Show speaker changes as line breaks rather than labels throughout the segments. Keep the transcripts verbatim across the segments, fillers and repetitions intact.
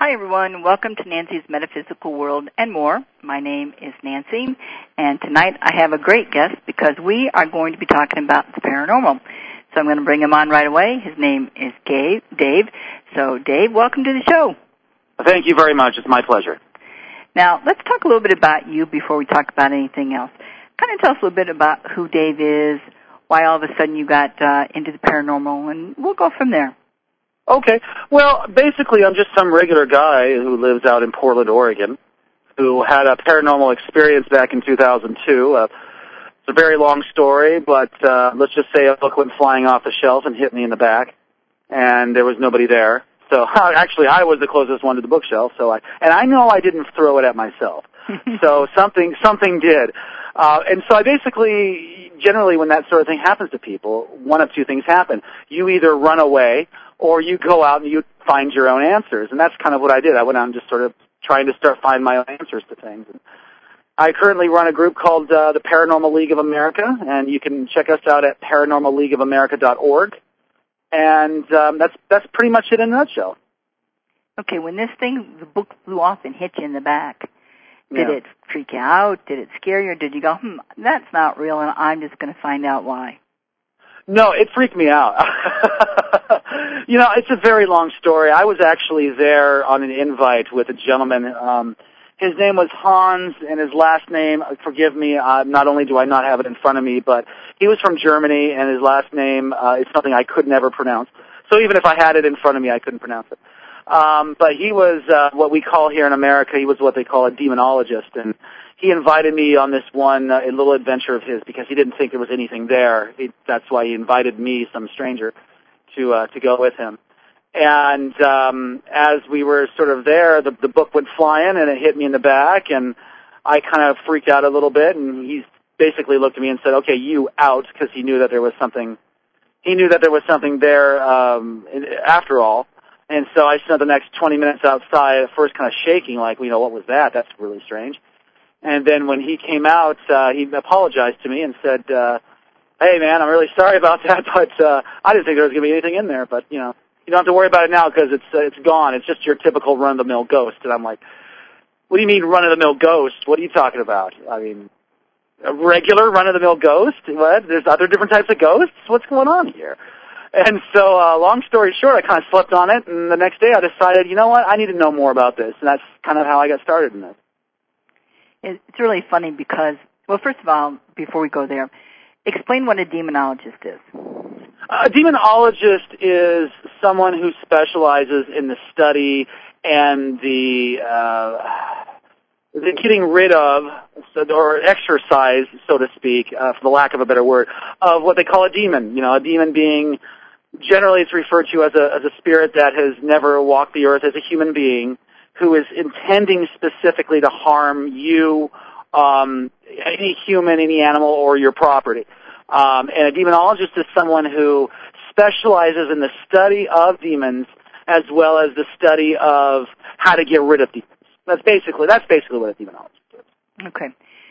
Hi, everyone. Welcome to Nancy's Metaphysical World and more. My name is Nancy, and tonight I have a great guest because we are going to be talking about the paranormal. So I'm going to bring him on right away. His name is Dave. Dave. So, Dave, welcome to the show.
Thank you very much. It's my pleasure.
Now, let's talk a little bit about you before we talk about anything else. Kind of tell us a little bit about who Dave is, why all of a sudden you got uh, into the paranormal, and we'll go from there.
Okay. Well, basically, I'm just some regular guy who lives out in Portland, Oregon, who had a paranormal experience back in two thousand two. Uh, it's a very long story, but uh, let's just say a book went flying off the shelf and hit me in the back, and there was nobody there. So actually, I was the closest one to the bookshelf. So I and I know I didn't throw it at myself. So something something did, uh, and so I basically generally when that sort of thing happens to people, one of two things happen: you either run away, or you go out and you find your own answers. And that's kind of what I did. I went out and just sort of trying to start finding my own answers to things. And I currently run a group called uh, the Paranormal League of America, and you can check us out at paranormal league of america dot org. And um, that's that's pretty much it in a nutshell.
Okay, when this thing, the book flew off and hit you in the back, did
Yeah.
it freak you out? Did it scare you? Or did you go, hmm, that's not real, and I'm just going to find out why?
No, it freaked me out. You know, it's a very long story. I was actually there on an invite with a gentleman. Um, his name was Hans, and his last name, forgive me, uh, not only do I not have it in front of me, but he was from Germany, and his last name uh, is something I could never pronounce. So even if I had it in front of me, I couldn't pronounce it. Um, but he was uh, what we call here in America, he was what they call a demonologist, and he invited me on this one uh, little adventure of his because he didn't think there was anything there. He, that's why he invited me, some stranger, to uh, to go with him. And um, as we were sort of there, the, the book went flying, and it hit me in the back, and I kind of freaked out a little bit, and he basically looked at me and said, okay, you out, because he knew that there was something, he knew that there was something there um, after all. And so I spent the next twenty minutes outside, at first kind of shaking, like, you know, what was that? That's really strange. And then when he came out, uh, he apologized to me and said, uh, hey, man, I'm really sorry about that, but uh, I didn't think there was going to be anything in there. But, you know, you don't have to worry about it now because it's, uh, it's gone. It's just your typical run-of-the-mill ghost. And I'm like, what do you mean run-of-the-mill ghost? What are you talking about? I mean, a regular run-of-the-mill ghost? What? There's other different types of ghosts? What's going on here? And so, uh, long story short, I kind of slept on it, and the next day I decided, you know what, I need to know more about this, and that's kind of how I got started in this.
It's really funny because, well, first of all, before we go there, explain what a demonologist is.
A demonologist is someone who specializes in the study and the, uh, the getting rid of, or exercise, so to speak, uh, for the lack of a better word, of what they call a demon. You know, a demon being, generally it's referred to as a, as a spirit that has never walked the earth as a human being, who is intending specifically to harm you, um, any human, any animal, or your property. Um, and a demonologist is someone who specializes in the study of demons as well as the study of how to get rid of demons. That's basically that's basically what a demonologist is.
Okay.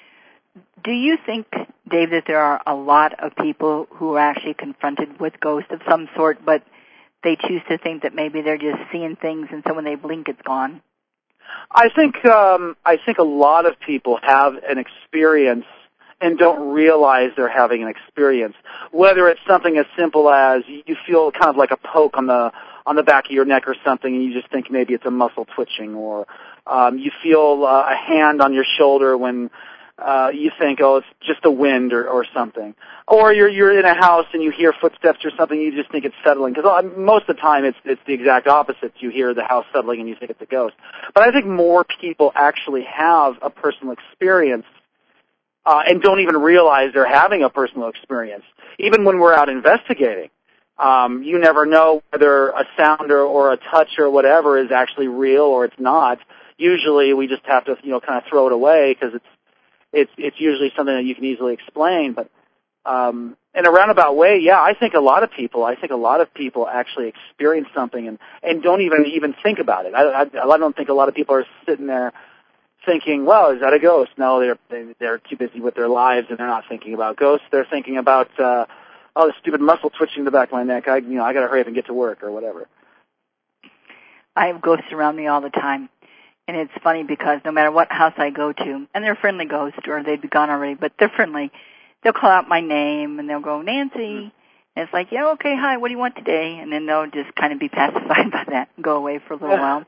Do you think, Dave, that there are a lot of people who are actually confronted with ghosts of some sort, but they choose to think that maybe they're just seeing things, and so when they blink, it's gone?
I think um, I think a lot of people have an experience and don't realize they're having an experience. Whether it's something as simple as you feel kind of like a poke on the on the back of your neck or something, and you just think maybe it's a muscle twitching, or um, you feel uh, a hand on your shoulder when uh, you think, oh, it's just the wind or, or something. Or you're you're in a house and you hear footsteps or something, you just think it's settling. Because most of the time it's it's the exact opposite. You hear the house settling and you think it's a ghost. But I think more people actually have a personal experience uh, and don't even realize they're having a personal experience. Even when we're out investigating, um, you never know whether a sound or, or a touch or whatever is actually real or it's not. Usually we just have to, you know, kind of throw it away because it's it's it's usually something that you can easily explain. But um, in a roundabout way, yeah, I think a lot of people, I think a lot of people actually experience something and, and don't even even think about it. I, I, I don't think a lot of people are sitting there thinking, well, is that a ghost? No, they're they, they're too busy with their lives and they're not thinking about ghosts. They're thinking about uh, oh, the stupid muscle twitching in the back of my neck. I you know I got to hurry up and get to work or whatever.
I have ghosts around me all the time. And it's funny because no matter what house I go to, and they're friendly ghosts, or they'd be gone already, but they're friendly, they'll call out my name, and they'll go, Nancy. And it's like, yeah, okay, hi, what do you want today? And then they'll just kind of be pacified by that and go away for a little while.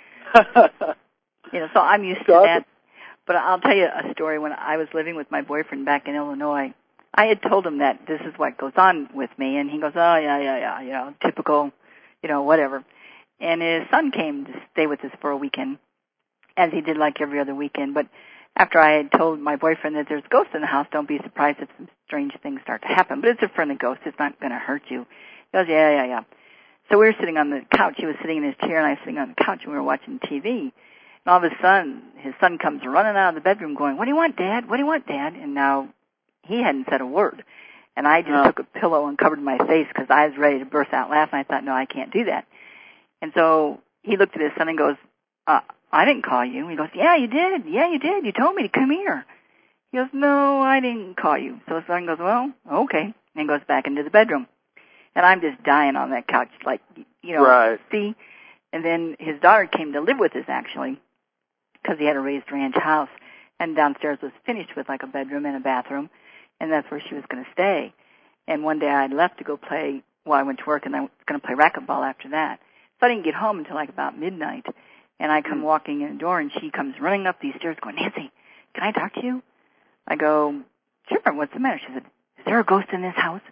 You know, so I'm used to that. But I'll tell you a story. When I was living with my boyfriend back in Illinois, I had told him that this is what goes on with me, and he goes, oh, yeah, yeah, yeah, you know, typical, you know, whatever. And his son came to stay with us for a weekend, as he did like every other weekend. But after I had told my boyfriend that there's ghosts in the house, don't be surprised if some strange things start to happen. But it's a friendly ghost. It's not going to hurt you. He goes, yeah, yeah, yeah. So we were sitting on the couch. He was sitting in his chair, and I was sitting on the couch, and we were watching T V. And all of a sudden, his son comes running out of the bedroom going, what do you want, Dad? What do you want, Dad? And now he hadn't said a word. And I just oh. took a pillow and covered my face because I was ready to burst out laughing. I thought, no, I can't do that. And so he looked at his son and goes, uh, I didn't call you. He goes, yeah, you did. Yeah, you did. You told me to come here. He goes, no, I didn't call you. So his son goes, well, okay. And goes back into the bedroom. And I'm just dying on that couch, like, you know,
right.
see? And then his daughter came to live with us, actually, because he had a raised ranch house. And downstairs was finished with, like, a bedroom and a bathroom. And that's where she was going to stay. And one day I left to go play, well, I went to work, and I was going to play racquetball after that. So I didn't get home until, like, about midnight. And I come walking in the door, and she comes running up these stairs going, Nancy, can I talk to you? I go, sure, what's the matter? She said, is there a ghost in this house?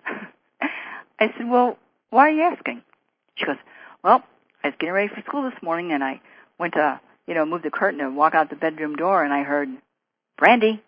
I said, well, why are you asking? She goes, well, I was getting ready for school this morning, and I went to, you know, move the curtain and walk out the bedroom door, and I heard, Brandy.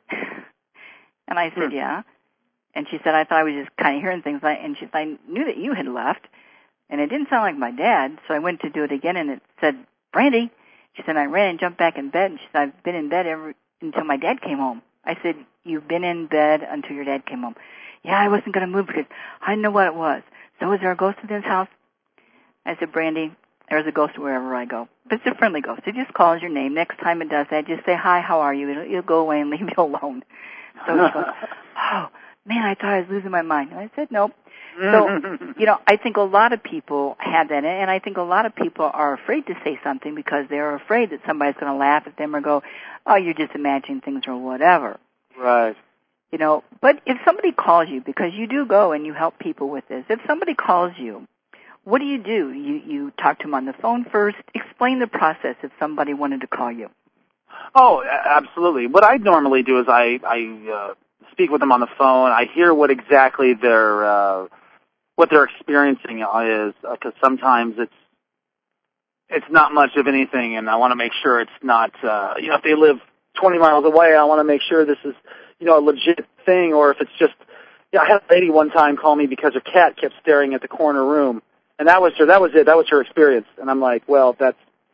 And I said, yeah. And she said, I thought I was just kind of hearing things. And she said, I knew that you had left, and it didn't sound like my dad, so I went to do it again, and it said, Brandy. She said, I ran and jumped back in bed, and she said, I've been in bed ever until my dad came home. I said, you've been in bed until your dad came home. Yeah, I wasn't going to move because I didn't know what it was. So is there a ghost in this house? I said, Brandy, there's a ghost wherever I go. But it's a friendly ghost. It just calls your name. Next time it does that, just say, hi, how are you? It'll, it'll go away and leave me alone. So she goes, oh, man, I thought I was losing my mind. And I said, nope. So, you know, I think a lot of people have that, and I think a lot of people are afraid to say something because they're afraid that somebody's going to laugh at them or go, oh, you're just imagining things or whatever.
Right.
You know, but if somebody calls you, because you do go and you help people with this, if somebody calls you, what do you do? You you talk to them on the phone first. Explain the process if somebody wanted to call you.
Oh, absolutely. What I normally do is I, I uh, speak with them on the phone. I hear what exactly their uh, what they're experiencing is, because uh, sometimes it's it's not much of anything, and I want to make sure it's not. Uh, you know, if they live twenty miles away, I want to make sure this is, you know, a legit thing, or if it's just. Yeah, I had a lady one time call me because her cat kept staring at the corner room, and that was her. That was it. That was her experience. And I'm like, well, that's.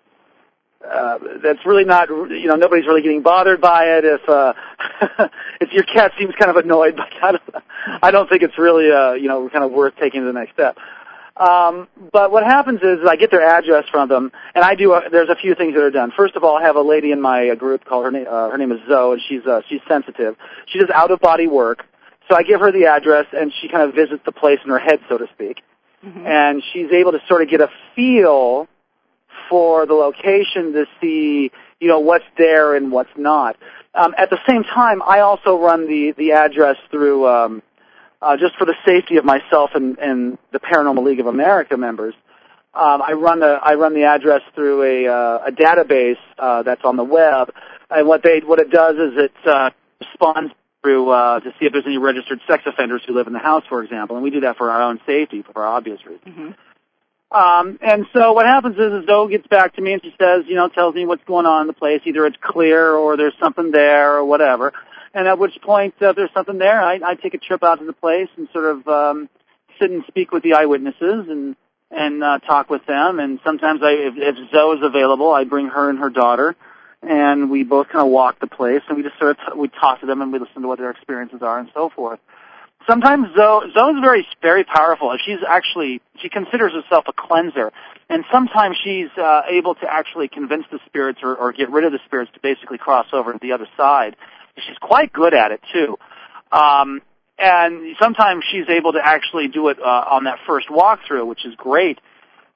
Uh, that's really not, you know, nobody's really getting bothered by it. If uh, if your cat seems kind of annoyed by that, I don't think it's really, uh, you know, kind of worth taking to the next step. Um, but what happens is I get their address from them, and I do. A, there's a few things that are done. First of all, I have a lady in my group called her name. Uh, her name is Zoe, and she's uh, she's sensitive. She does out of body work. So I give her the address, and she kind of visits the place in her head, so to speak, mm-hmm. and she's able to sort of get a feel for the location to see, you know, what's there and what's not. Um, at the same time, I also run the, the address through, um, uh, just for the safety of myself and, and the Paranormal League of America members. Um, I run the I run the address through a, uh, a database uh, that's on the web, and what they what it does is it uh, responds through uh, to see if there's any registered sex offenders who live in the house, for example, and we do that for our own safety, for obvious reasons. Mm-hmm. Um, and so what happens is, is Zoe gets back to me and she says, you know, tells me what's going on in the place. Either it's clear or there's something there or whatever. And at which point, uh, if there's something there, I, I take a trip out to the place and sort of um, sit and speak with the eyewitnesses and and uh, talk with them. And sometimes, I, if, if Zoe is available, I bring her and her daughter, and we both kind of walk the place and we just sort of t- we talk to them and we listen to what their experiences are and so forth. Sometimes Zoe, Zoe's very, very powerful. She's actually, she considers herself a cleanser. And sometimes she's uh, able to actually convince the spirits or, or get rid of the spirits to basically cross over to the other side. She's quite good at it, too. Um, and sometimes she's able to actually do it uh, on that first walkthrough, which is great.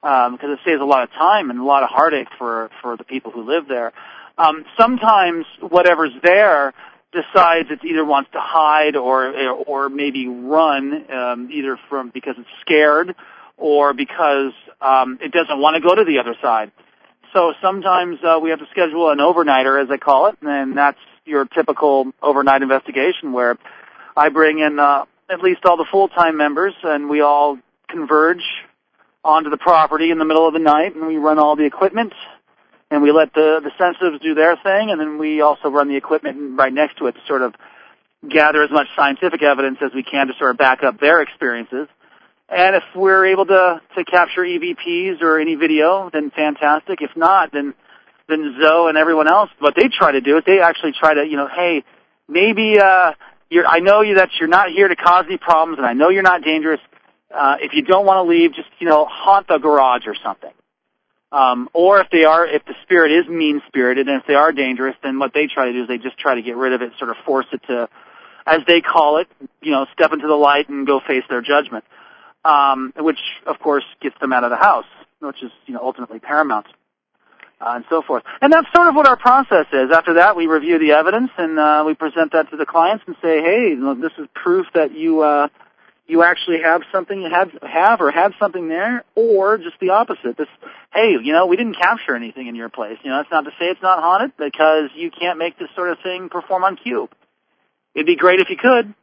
um, because it saves a lot of time and a lot of heartache for, for the people who live there. Um, sometimes whatever's there decides it either wants to hide or or maybe run, um, either from because it's scared or because um, it doesn't want to go to the other side. So sometimes uh, we have to schedule an overnighter, as I call it, and that's your typical overnight investigation where I bring in uh, at least all the full-time members, and we all converge onto the property in the middle of the night, and we run all the equipment, and we let the, the sensitives do their thing, and then we also run the equipment right next to it to sort of gather as much scientific evidence as we can to sort of back up their experiences. And if we're able to, to capture E V Ps or any video, then fantastic. If not, then then Zoe and everyone else, what they try to do is they actually try to, you know, hey, maybe uh, you're, I know you that you're not here to cause any problems, and I know you're not dangerous. Uh, if you don't want to leave, just, you know, haunt the garage or something. Um, or if they are, if the spirit is mean-spirited, and if they are dangerous, then what they try to do is they just try to get rid of it, sort of force it to, as they call it, you know, step into the light and go face their judgment. Um, which, of course, gets them out of the house, which is, you know, ultimately paramount, uh, and so forth. And that's sort of what our process is. After that, we review the evidence, and uh, we present that to the clients and say, hey, look, this is proof that you uh, you actually have something, have, have or had something there, or just the opposite. This, hey, you know, we didn't capture anything in your place. You know, that's not to say it's not haunted, because you can't make this sort of thing perform on cue. It'd be great if you could,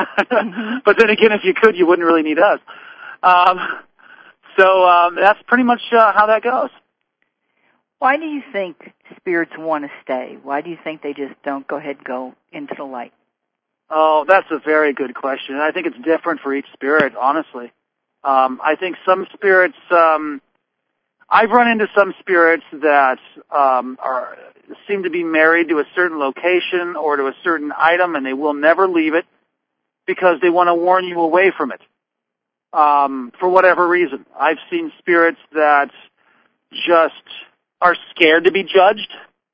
but then again, if you could, you wouldn't really need us. Um, so um, that's pretty much uh, how that goes.
Why do you think spirits want to stay? Why do you think they just don't go ahead and go into the light?
Oh, that's a very good question. I think it's different for each spirit, honestly. Um, I think some spirits, um, I've run into some spirits that um, are seem to be married to a certain location or to a certain item, and they will never leave it because they want to warn you away from it. Um, for whatever reason. I've seen spirits that just are scared to be judged,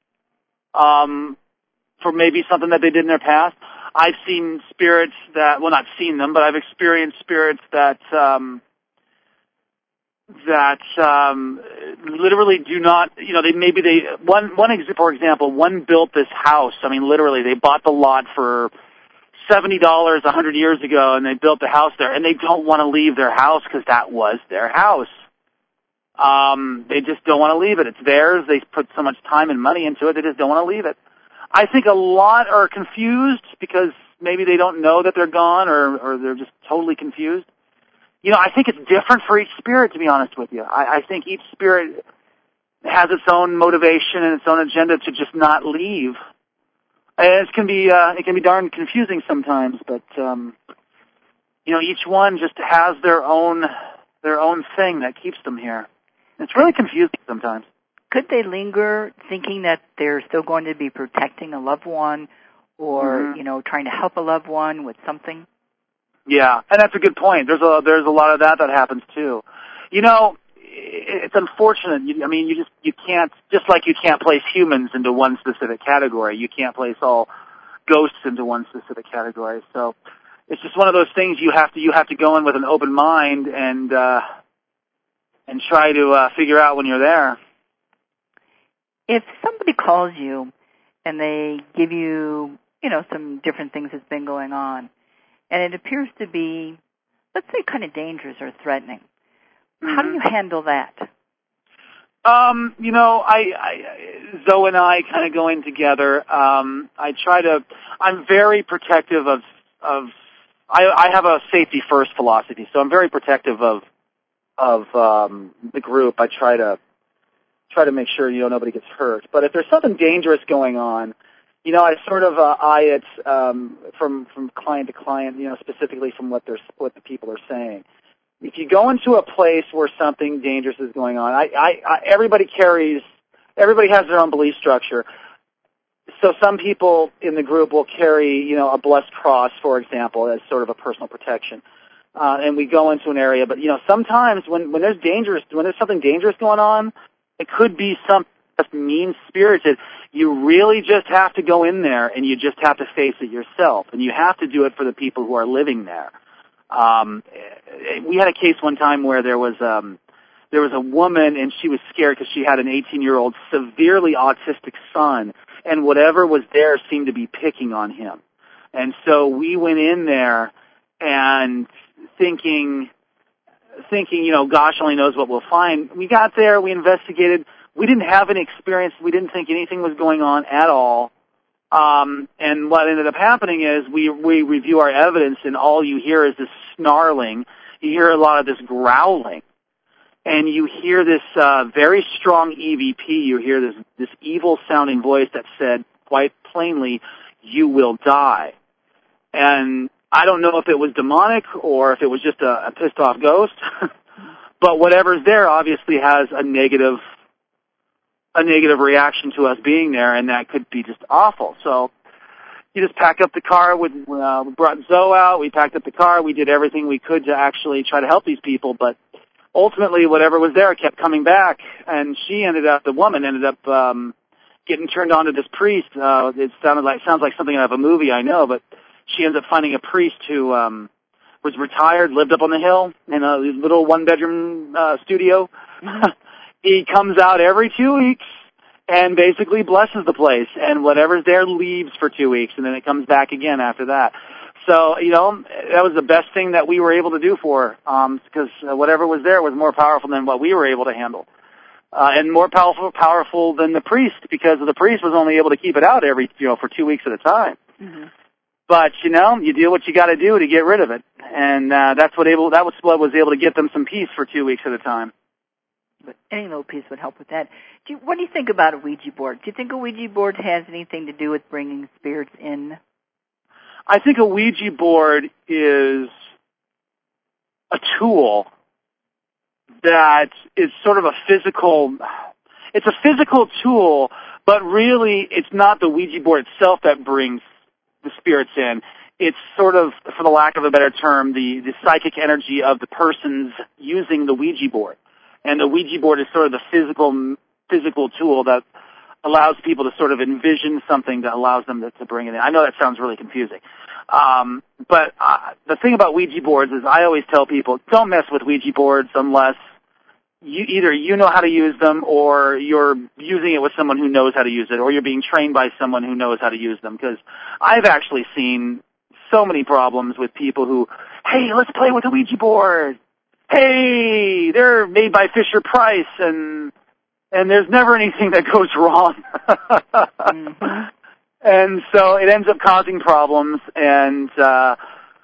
um, for maybe something that they did in their past. I've seen spirits that, well, not seen them, but I've experienced spirits that, um, that, um, literally do not, you know, they, maybe they, one, one, ex- for example, one built this house. I mean, literally, they bought the lot for seventy dollars a hundred years ago, and they built the house there, and they don't want to leave their house because that was their house. Um, they just don't want to leave it. It's theirs. They put so much time and money into it, they just don't want to leave it. I think a lot are confused because maybe they don't know that they're gone, or, or they're just totally confused. You know, I think it's different for each spirit, to be honest with you. I, I think each spirit has its own motivation and its own agenda to just not leave. And it can be uh, it can be darn confusing sometimes, but um, you know, each one just has their own their own thing that keeps them here. It's really confusing sometimes.
Could they linger thinking that they're still going to be protecting a loved one, or mm-hmm. you know, trying to help a loved one with something?
Yeah, and that's a good point. There's a there's a lot of that that happens too. You know, it's unfortunate. I mean, you just you can't just like you can't place humans into one specific category. You can't place all ghosts into one specific category. So it's just one of those things you have to you have to go in with an open mind and uh, and try to uh, figure out when you're there.
If somebody calls you and they give you, you know, some different things that's been going on, and it appears to be, let's say, kind of dangerous or threatening, mm-hmm. how do you handle that?
Um, you know, I, I Zoe and I kind of going together. Um, I try to. I'm very protective of of. I, I have a safety first philosophy, so I'm very protective of of um, the group. I try to try to make sure you know nobody gets hurt. But if there's something dangerous going on, you know, I sort of uh, eye it um, from from client to client. You know, specifically from what they're what the people are saying. If you go into a place where something dangerous is going on, I, I, I, everybody carries, everybody has their own belief structure. So some people in the group will carry, you know, a blessed cross, for example, as sort of a personal protection. Uh, and we go into an area, but you know, sometimes when, when there's dangerous, when there's something dangerous going on, it could be something that's mean-spirited. You really just have to go in there and you just have to face it yourself. And you have to do it for the people who are living there. Um, we had a case one time where there was um, there was a woman, and she was scared because she had an eighteen-year-old severely autistic son, and whatever was there seemed to be picking on him. And so we went in there and thinking, thinking, you know, gosh only knows what we'll find. We got there, we investigated. We didn't have any experience. We didn't think anything was going on at all. Um, and what ended up happening is we, we review our evidence, and all you hear is this snarling. You hear a lot of this growling. And you hear this uh, very strong E V P. You hear this, this evil-sounding voice that said quite plainly, "You will die." And I don't know if it was demonic or if it was just a, a pissed-off ghost, but whatever's there obviously has a negative a negative reaction to us being there, and that could be just awful. So you just pack up the car. With, uh, we brought Zoe out. We packed up the car. We did everything we could to actually try to help these people, but ultimately whatever was there kept coming back, and she ended up, the woman ended up um, getting turned on to this priest. Uh, it sounded like sounds like something out of a movie, I know, but she ends up finding a priest who um, was retired, lived up on the hill in a little one-bedroom uh, studio. Mm-hmm. He comes out every two weeks and basically blesses the place, and whatever's there leaves for two weeks, and then it comes back again after that. So, you know, that was the best thing that we were able to do for her, um, because whatever was there was more powerful than what we were able to handle. Uh, and more powerful, powerful than the priest, because the priest was only able to keep it out every, you know, for two weeks at a time. Mm-hmm. But, you know, you do what you got to do to get rid of it. And, uh, that's what able, that was what was able to get them some peace for two weeks at a time.
But any little piece would help with that. Do you, what do you think about a Ouija board? Do you think a Ouija board has anything to do with bringing spirits in?
I think a Ouija board is a tool that is sort of a physical, it's a physical tool, but really it's not the Ouija board itself that brings the spirits in. It's sort of, for the lack of a better term, the, the psychic energy of the person's using the Ouija board. And the Ouija board is sort of the physical physical tool that allows people to sort of envision something that allows them to, to bring it in. I know that sounds really confusing. Um, but uh, the thing about Ouija boards is I always tell people, don't mess with Ouija boards unless you, either you know how to use them or you're using it with someone who knows how to use it, or you're being trained by someone who knows how to use them. Because I've actually seen so many problems with people who, hey, let's play with a Ouija board. Hey, they're made by Fisher-Price, and and there's never anything that goes wrong. mm-hmm. And so it ends up causing problems, and uh,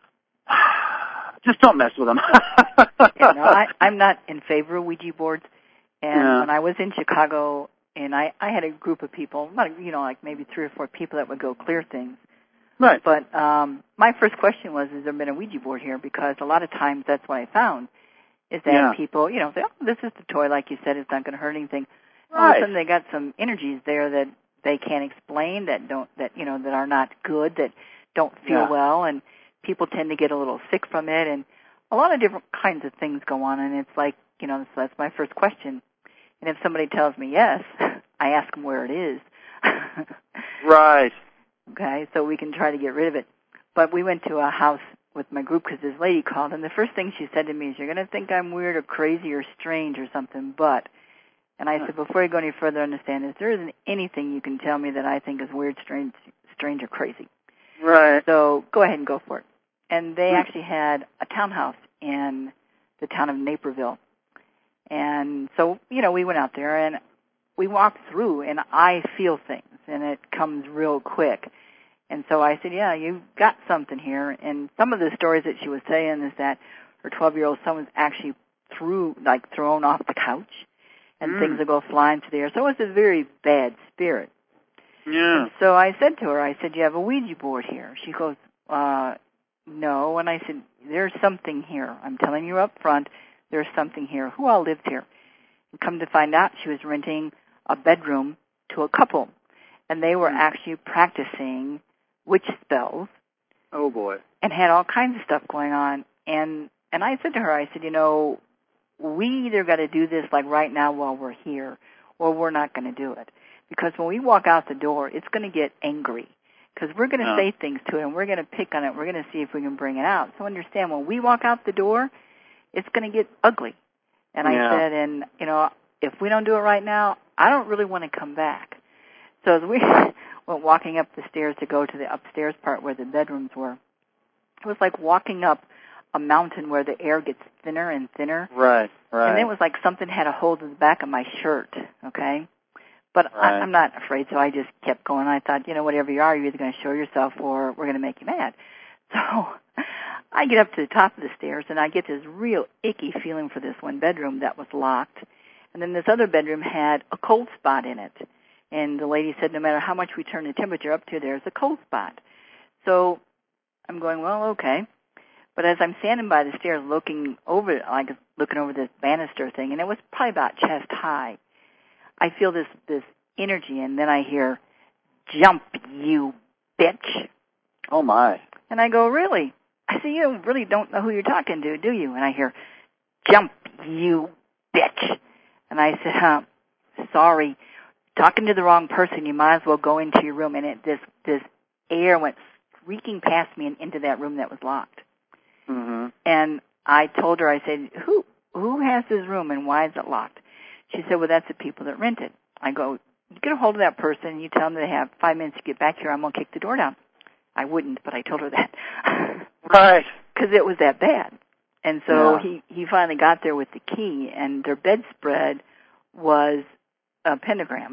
just don't mess with them.
yeah, no, I, I'm not in favor of Ouija boards. And
yeah.
when I was in Chicago, and I, I had a group of people, you know, like maybe three or four people that would go clear things.
Right.
But um, my first question was, has there been a Ouija board here? Because a lot of times that's what I found. Is that
yeah.
people, you know, say, oh, this is the toy, like you said, it's not going to hurt anything.
Right.
All of a sudden they got some energies there that they can't explain, that don't, that, you know, that are not good, that don't feel
yeah.
well, and people tend to get a little sick from it, and a lot of different kinds of things go on, and it's like, you know, so that's my first question. And if somebody tells me yes, I ask them where it is.
Right.
Okay, so we can try to get rid of it. But we went to a house with my group because this lady called, and the first thing she said to me is, you're going to think I'm weird or crazy or strange or something, but, and I said, before you go any further, understand this, there isn't anything you can tell me that I think is weird, strange, strange or crazy.
Right.
So go ahead and go for it. And they actually had a townhouse in the town of Naperville. And so, you know, we went out there, and we walked through, and I feel things, and it comes real quick. And so I said, yeah, you've got something here. And some of the stories that she was saying is that her twelve-year-old son was actually threw, like thrown off the couch, and mm. things would go flying through the air. So it was a very bad spirit.
Yeah.
And so I said to her, I said, you have a Ouija board here? She goes, uh, no. And I said, there's something here. I'm telling you up front, there's something here. Who all lived here? And come to find out, she was renting a bedroom to a couple, and they were mm. actually practicing witch spells.
Oh, boy.
And had all kinds of stuff going on. And and I said to her, I said, you know, we either got to do this like right now while we're here, or we're not going to do it. Because when we walk out the door, it's going to get angry. Because we're going to
oh.
say things to it, and we're going to pick on it. We're going to see if we can bring it out. So understand, when we walk out the door, it's going to get ugly. And I
yeah.
said, and, you know, if we don't do it right now, I don't really want to come back. So as we went walking up the stairs to go to the upstairs part where the bedrooms were, it was like walking up a mountain where the air gets thinner and thinner.
Right, right.
And it was like something had a hold of the back of my shirt, okay? But
right.
I, I'm not afraid, so I just kept going. I thought, you know, whatever you are, you're either going to show yourself or we're going to make you mad. So I get up to the top of the stairs, and I get this real icky feeling for this one bedroom that was locked. And then this other bedroom had a cold spot in it. And the lady said no matter how much we turn the temperature up to, there's a cold spot. So I'm going, well, okay. But as I'm standing by the stairs looking over, like looking over this banister thing, and it was probably about chest high, I feel this, this energy, and then I hear, "Jump, you bitch."
Oh, my.
And I go, really? I say, you really don't know who you're talking to, do you? And I hear, "Jump, you bitch." And I said, huh, sorry, talking to the wrong person. You might as well go into your room. And it, this this air went streaking past me and into that room that was locked.
Mm-hmm.
And I told her, I said, who who has this room and why is it locked? She said, well, that's the people that rent it. I go, you get a hold of that person and you tell them they have five minutes to get back here. I'm going to kick the door down. I wouldn't, but I told her that.
Right.
Because it was that bad. And so
yeah.
he, he finally got there with the key, and their bedspread was a pentagram.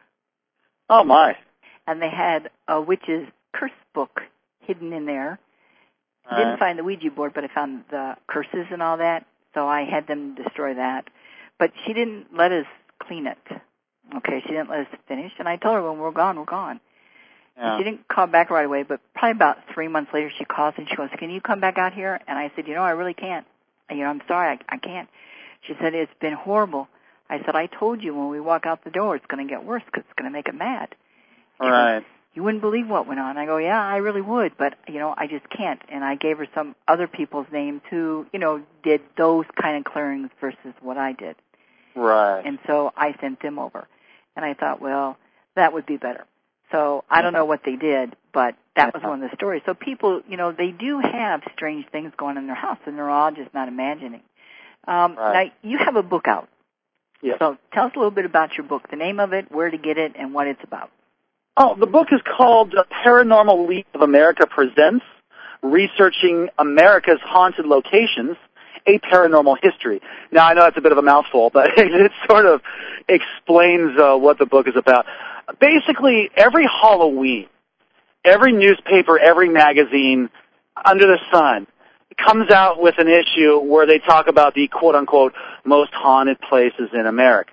Oh, my.
And they had a witch's curse book hidden in there. I didn't
right.
find the Ouija board, but I found the curses and all that, so I had them destroy that. But she didn't let us clean it. Okay, she didn't let us finish, and I told her when we're gone, we're gone.
Yeah.
She didn't call back right away, but probably about three months later she calls and she goes, can you come back out here? And I said, you know, I really can't. You know, I'm sorry, I, I can't. She said, it's been horrible. I said, I told you when we walk out the door it's going to get worse because it's going to make it mad. She
right.
goes, you wouldn't believe what went on. I go, yeah, I really would, but, you know, I just can't. And I gave her some other people's names who, you know, did those kind of clearings versus what I did.
Right.
And so I sent them over. And I thought, well, that would be better. So I don't know what they did, but that was one of the stories. So people, you know, they do have strange things going on in their house, and they're all just not imagining. Um,
right.
Now, you have a book out.
Yes.
So tell us a little bit about your book, the name of it, where to get it, and what it's about.
Oh, the book is called Paranormal League of America Presents, Researching America's Haunted Locations, A Paranormal History. Now, I know that's a bit of a mouthful, but it sort of explains uh, what the book is about. Basically, every Halloween, every newspaper, every magazine under the sun comes out with an issue where they talk about the quote-unquote most haunted places in America.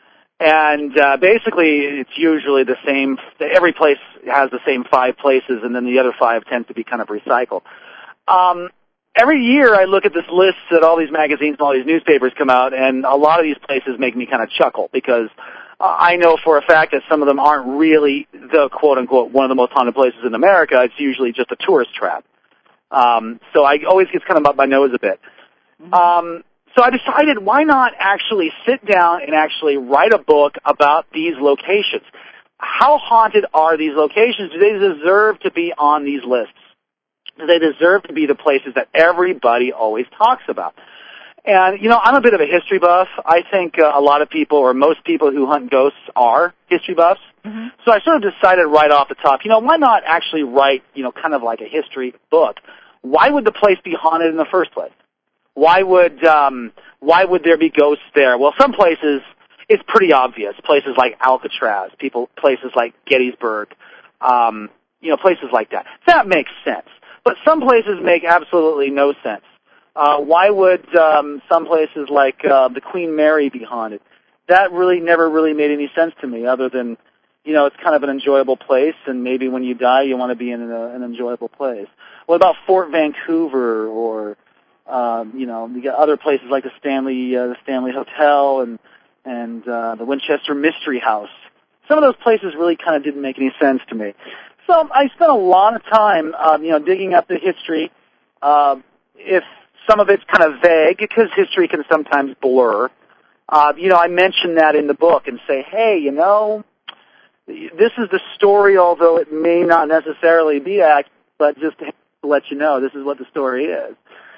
And uh, basically, it's usually the same, every place has the same five places, and then the other five tend to be kind of recycled. Um, every year I look at this list that all these magazines and all these newspapers come out, and a lot of these places make me kind of chuckle because uh, I know for a fact that some of them aren't really the quote-unquote one of the most haunted places in America. It's usually just a tourist trap. Um, so I always get kind of up my nose a bit. Mm-hmm. Um, so I decided why not actually sit down and actually write a book about these locations. How haunted are these locations? Do they deserve to be on these lists? Do they deserve to be the places that everybody always talks about? And, you know, I'm a bit of a history buff. I think uh, a lot of people, or most people who hunt ghosts are history buffs. Mm-hmm. So I sort of decided right off the top, you know, why not actually write, you know, kind of like a history book? Why would the place be haunted in the first place? Why would, um, why would there be ghosts there? Well, some places, it's pretty obvious. Places like Alcatraz, people, places like Gettysburg, um, you know, places like that. That makes sense. But some places make absolutely no sense. Uh, why would um, some places like uh, the Queen Mary be haunted? That really never really made any sense to me, other than, you know, it's kind of an enjoyable place, and maybe when you die, you want to be in a, an enjoyable place. What about Fort Vancouver, or um, you know, you got other places like the Stanley, uh, the Stanley Hotel, and and uh, the Winchester Mystery House? Some of those places really kind of didn't make any sense to me. So I spent a lot of time, um, you know, digging up the history. Uh, if some of it's kind of vague, because history can sometimes blur. Uh, you know, I mention that in the book and say, hey, you know, this is the story, although it may not necessarily be accurate, but just to let you know, this is what the story is.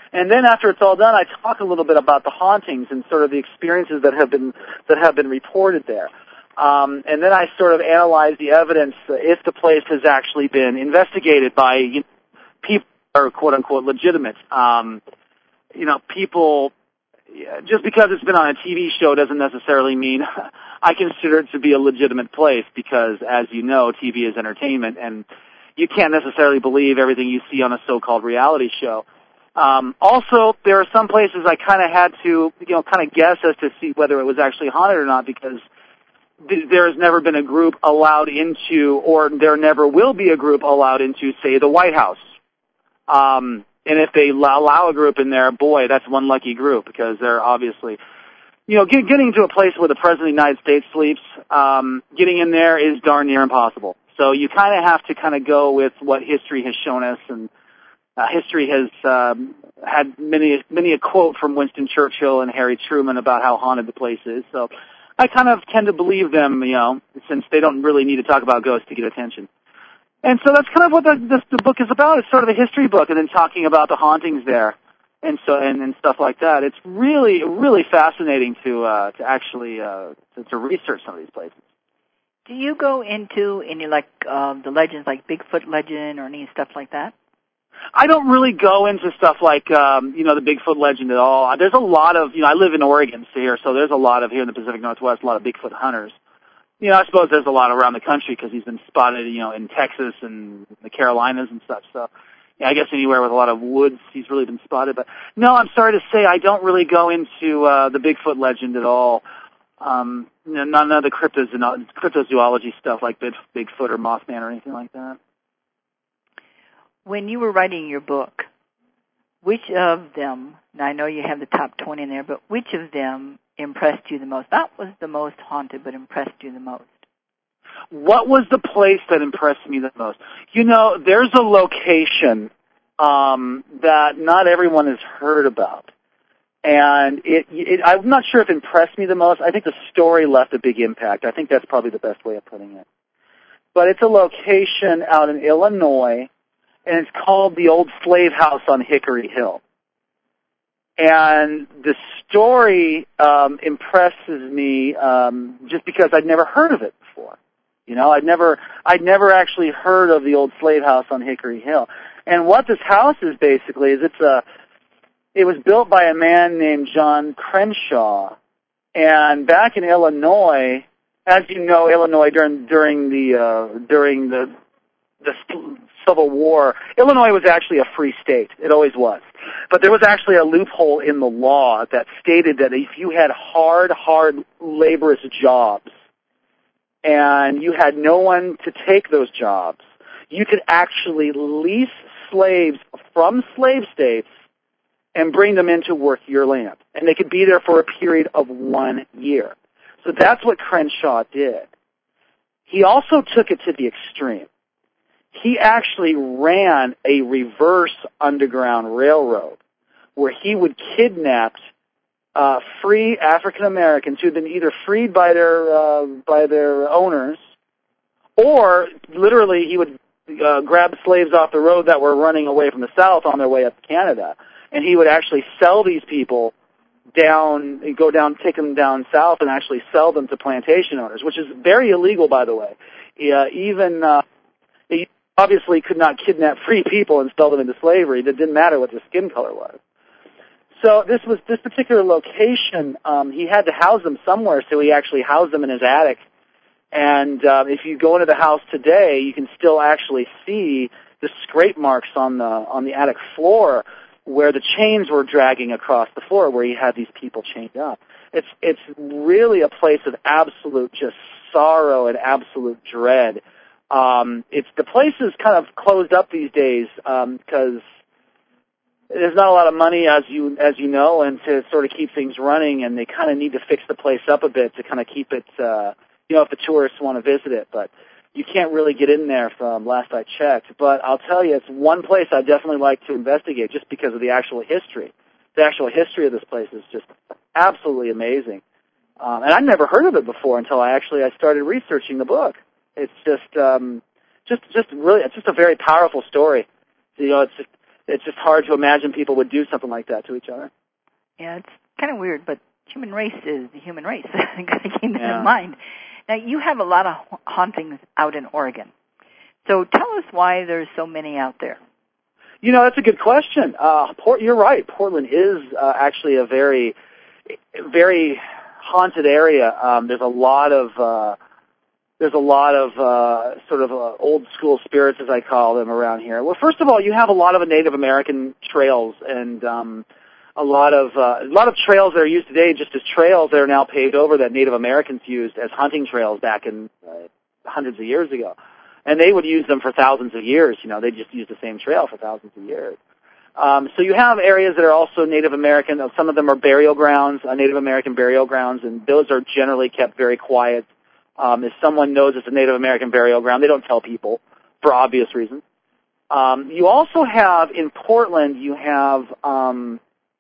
And then after it's all done, I talk a little bit about the hauntings and sort of the experiences that have been that have been reported there. Um, and then I sort of analyze the evidence uh, if the place has actually been investigated by you know, people who are quote unquote legitimate. Um, you know, people. Just because it's been on a T V show doesn't necessarily mean I consider it to be a legitimate place because, as you know, T V is entertainment, and you can't necessarily believe everything you see on a so-called reality show. Um, also, there are some places I kind of had to, you know, kind of guess as to see whether it was actually haunted or not because th- there has never been a group allowed into, or there never will be a group allowed into, say, the White House. Um, and if they allow a group in there, boy, that's one lucky group because they're obviously, you know, get, getting to a place where the President of the United States sleeps, um, getting in there is darn near impossible. So you kind of have to kind of go with what history has shown us, and uh, history has um, had many, many a quote from Winston Churchill and Harry Truman about how haunted the place is. So I kind of tend to believe them, you know, since they don't really need to talk about ghosts to get attention. And so that's kind of what the, this, the book is about. It's sort of a history book, and then talking about the hauntings there, and so and, and stuff like that. It's really, really fascinating to uh, to actually uh, to, to research some of these places.
Do you go into any like uh, the legends, like Bigfoot legend, or any stuff like that?
I don't really go into stuff like um, you know the Bigfoot legend at all. There's a lot of you know I live in Oregon so here, so there's a lot of here in the Pacific Northwest, a lot of Bigfoot hunters. You know, I suppose there's a lot around the country because he's been spotted, you know, in Texas and the Carolinas and such. So, yeah, I guess anywhere with a lot of woods, he's really been spotted. But no, I'm sorry to say, I don't really go into uh, the Bigfoot legend at all. Um, you know, none of the cryptozo- cryptozoology stuff like Big, Bigfoot or Mothman or anything like that.
When you were writing your book, which of them? Now I know you have the top twenty in there, but which of them impressed you the most? Not was the most haunted, but impressed you the most.
What was the place that impressed me the most? You know, there's a location um, that not everyone has heard about. And it, it, I'm not sure if it impressed me the most. I think the story left a big impact. I think that's probably the best way of putting it. But it's a location out in Illinois, and it's called the Old Slave House on Hickory Hill. And the story um, impresses me um, just because I'd never heard of it before. You know, I'd never, I'd never actually heard of the Old Slave House on Hickory Hill. And what this house is basically is it's a, it was built by a man named John Crenshaw. And back in Illinois, as you know, Illinois during during the uh, during the the Civil War, Illinois was actually a free state. It always was. But there was actually a loophole in the law that stated that if you had hard, hard, laborious jobs and you had no one to take those jobs, you could actually lease slaves from slave states and bring them in to work your land. And they could be there for a period of one year. So that's what Crenshaw did. He also took it to the extreme. He actually ran a reverse underground railroad where he would kidnap uh, free African Americans who had been either freed by their uh, by their owners, or literally he would uh, grab slaves off the road that were running away from the South on their way up to Canada, and he would actually sell these people down, go down, take them down south, and actually sell them to plantation owners, which is very illegal, by the way. Uh, even uh, he obviously could not kidnap free people and sell them into slavery. It didn't matter what their skin color was. So this was this particular location. Um, he had to house them somewhere, so he actually housed them in his attic. And uh, if you go into the house today, you can still actually see the scrape marks on the on the attic floor where the chains were dragging across the floor, where he had these people chained up. It's it's really a place of absolute just sorrow and absolute dread. Um, it's the place is kind of closed up these days because um, there's not a lot of money, as you as you know, and to sort of keep things running, and they kind of need to fix the place up a bit to kind of keep it, uh, you know, if the tourists want to visit it. But you can't really get in there from last I checked. But I'll tell you, it's one place I definitely like to investigate just because of the actual history. The actual history of this place is just absolutely amazing. Um, and I'd never heard of it before until I actually I started researching the book. It's just, um, just, just really, it's just a very powerful story. You know, it's just, it's just hard to imagine people would do something like that to each other.
Yeah, it's kind of weird, but human race is the human race. I think I came
yeah.
to mind. Now, you have a lot of hauntings out in Oregon. So tell us why there's so many out there.
You know, that's a good question. Uh, Port, you're right. Portland is uh, actually a very, very haunted area. Um, there's a lot of uh, there's a lot of uh, sort of uh, old school spirits, as I call them, around here. Well, first of all, you have a lot of Native American trails and um, a lot of uh, a lot of trails that are used today just as trails that are now paved over that Native Americans used as hunting trails back in uh, hundreds of years ago. And they would use them for thousands of years. You know, they just used the same trail for thousands of years. Um, so you have areas that are also Native American. Some of them are burial grounds, uh, Native American burial grounds, and those are generally kept very quiet. Um, if someone knows it's a Native American burial ground, they don't tell people for obvious reasons. Um, you also have, in Portland, you have um,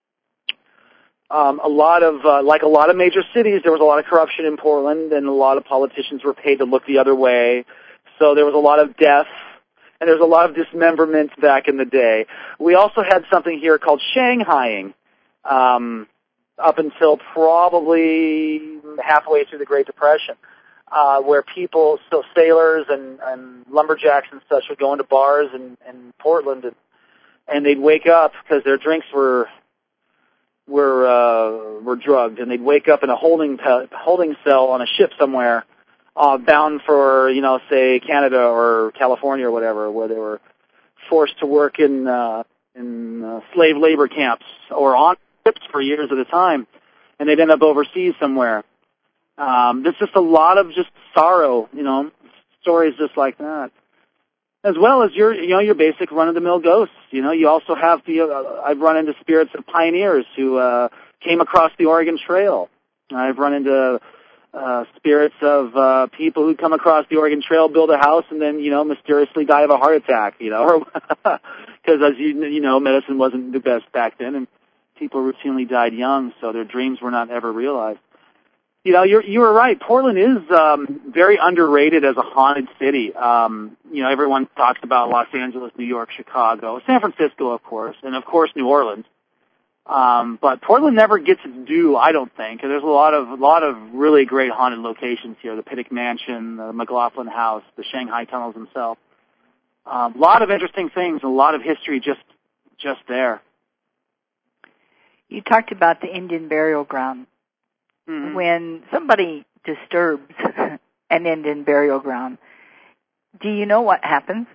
um, a lot of, uh, like a lot of major cities, there was a lot of corruption in Portland, and a lot of politicians were paid to look the other way. So there was a lot of death, and there was a lot of dismemberment back in the day. We also had something here called Shanghaiing, um, up until probably halfway through the Great Depression, uh, where people, so sailors and, and lumberjacks and such would go into bars in, in Portland, and, and they'd wake up because their drinks were were uh, were drugged, and they'd wake up in a holding pe- holding cell on a ship somewhere. Uh, bound for, you know, say Canada or California or whatever, where they were forced to work in uh, in uh, slave labor camps or on ships for years at a time, and they'd end up overseas somewhere. Um, there's just a lot of just sorrow, you know, stories just like that, as well as your, you know, your basic run-of-the-mill ghosts. You know, you also have the uh, I've run into spirits of pioneers who uh, came across the Oregon Trail. I've run into Uh, spirits of uh, people who come across the Oregon Trail, build a house, and then, you know, mysteriously die of a heart attack, you know, because as you, you know, medicine wasn't the best back then, and people routinely died young, so their dreams were not ever realized. You know, you're, you were right. Portland is um, very underrated as a haunted city. Um, you know, everyone talks about Los Angeles, New York, Chicago, San Francisco, of course, and, of course, New Orleans. Um, but Portland never gets its due, I don't think. There's a lot of a lot of really great haunted locations here: the Pittock Mansion, the McLaughlin House, the Shanghai Tunnels themselves. Um, a lot of interesting things, a lot of history just just there.
You talked about the Indian burial ground. Mm-hmm. When somebody disturbs an Indian burial ground, do you know what happens?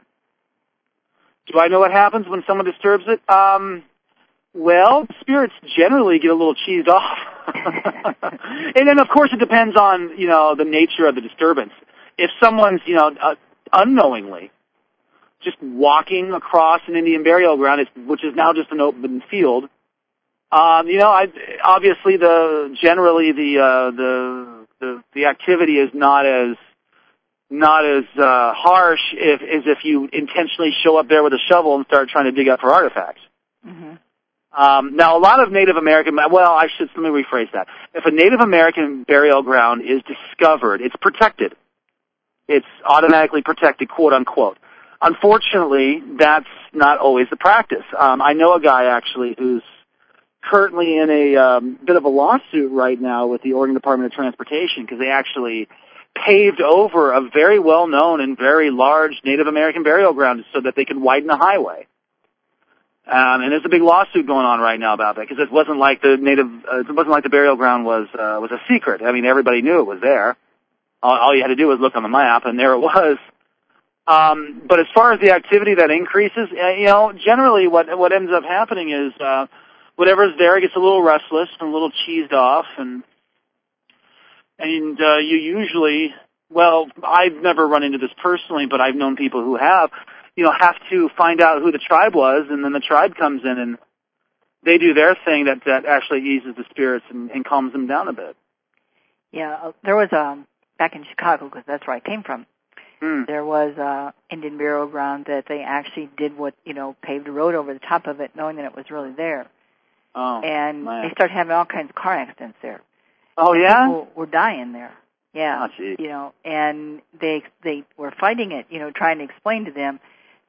Do I know what happens when someone disturbs it? Um, Well, spirits generally get a little cheesed off. And then, of course, it depends on, you know, the nature of the disturbance. If someone's, you know, uh, unknowingly just walking across an Indian burial ground, which is now just an open field, um, you know, I, obviously the generally the, uh, the the the activity is not as not as uh, harsh if as if you intentionally show up there with a shovel and start trying to dig up for artifacts. Mm-hmm. Um, now, a lot of Native American, well, I should, let me rephrase that. If a Native American burial ground is discovered, it's protected. It's automatically protected, quote unquote. Unfortunately, that's not always the practice. Um, I know a guy, actually, who's currently in a um, bit of a lawsuit right now with the Oregon Department of Transportation because they actually paved over a very well-known and very large Native American burial ground so that they could widen the highway. Um, and there's a big lawsuit going on right now about that because it wasn't like the native, uh, it wasn't like the burial ground was uh, was a secret. I mean, everybody knew it was there. All, all you had to do was look on the map, and there it was. Um, but as far as the activity that increases, uh, you know, generally what what ends up happening is uh, whatever's there gets a little restless and a little cheesed off, and and uh, you usually, well, I've never run into this personally, but I've known people who have. You know, have to find out who the tribe was, and then the tribe comes in and they do their thing that, that actually eases the spirits and, and calms them down a bit.
Yeah, there was a, back in Chicago, because that's where I came from, mm. there was a Indian burial ground that they actually did what, you know, paved a road over the top of it, knowing that it was really there.
Oh,
and
man.
They started having all kinds of car accidents there.
Oh, yeah?
People were dying there. Yeah,
oh,
you know, and they they were fighting it, you know, trying to explain to them